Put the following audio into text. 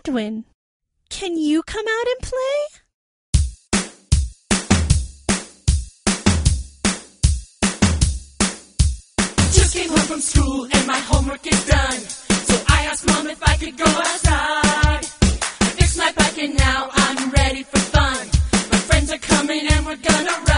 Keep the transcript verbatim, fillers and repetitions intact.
Edwin, can you come out and play? Just came home from school and my homework is done. So I asked Mom if I could go outside. I fixed my bike and now I'm ready for fun. My friends are coming and we're gonna ride.